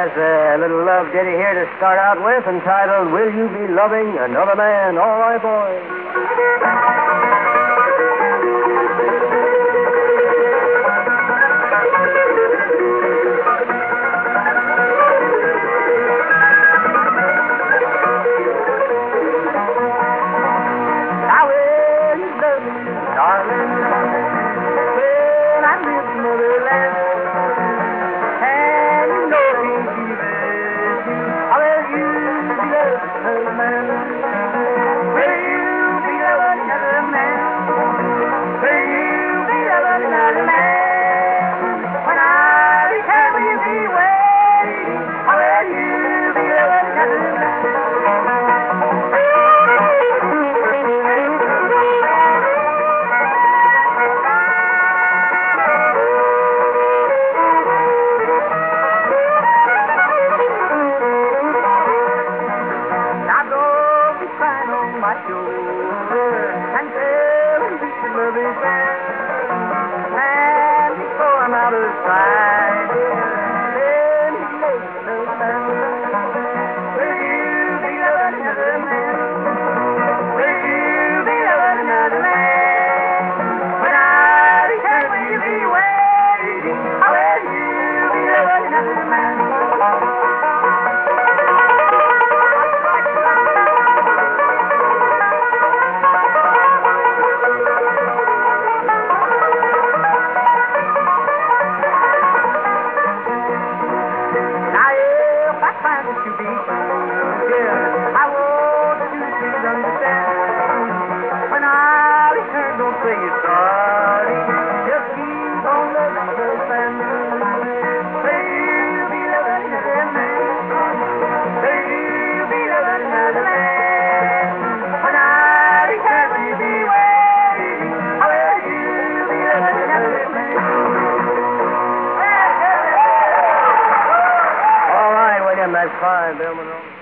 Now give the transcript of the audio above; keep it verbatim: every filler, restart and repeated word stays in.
Yes, a little love ditty here to start out with, entitled, Will You Be Loving Another Man? All right, boys. I will love you, darling, when I miss motherland. And you know it ain't easy. I will you be loving another man. Will you be loving another man? Will you be loving another man? When I return, will you be waiting? I will you be loving another man? Crying on my shoulder and telling me she love is there. And before I'm out of sight, then he makes no sound. Will you be loving another man? Will you be loving another man? When I return, will you be waiting? Or will you be loving another man? To be yeah, I want you to please understand. When I return, don't say you're sorry. Just keep on loving the family. Say you'll be loving another man. Say you'll be loving another man. When I return, will you be waiting? Or will you be loving another man? All right, William, that's fine, Bill Monroe.